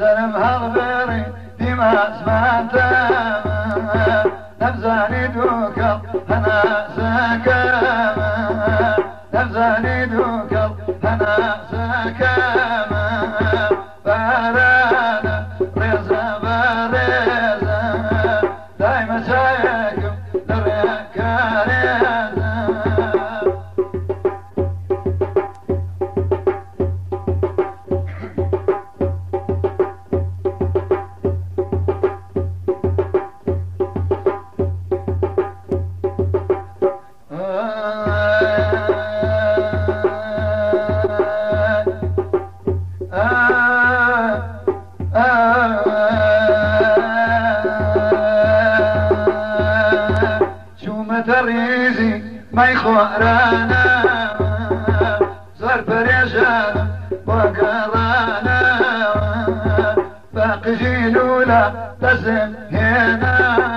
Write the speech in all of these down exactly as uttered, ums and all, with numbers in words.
سرم هالبري ديما سمعتها نفزاني دوكل أنا سكامة نفزاني دوكل أنا سكامة بارانا ريزة باريزة دايما سايقم للركا ريزة تريزي ما يخورانا صار بريشان وقرانا باقي جيلولا لازم هنا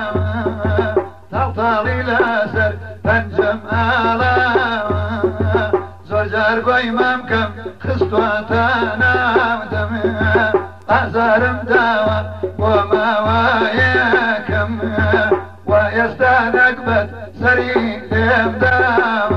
تطاري لازر تنجم آلا زوجار قوي ممكن خستواتانا ودمي أزار مداوى وما وايكم ويستانك بد سريع دم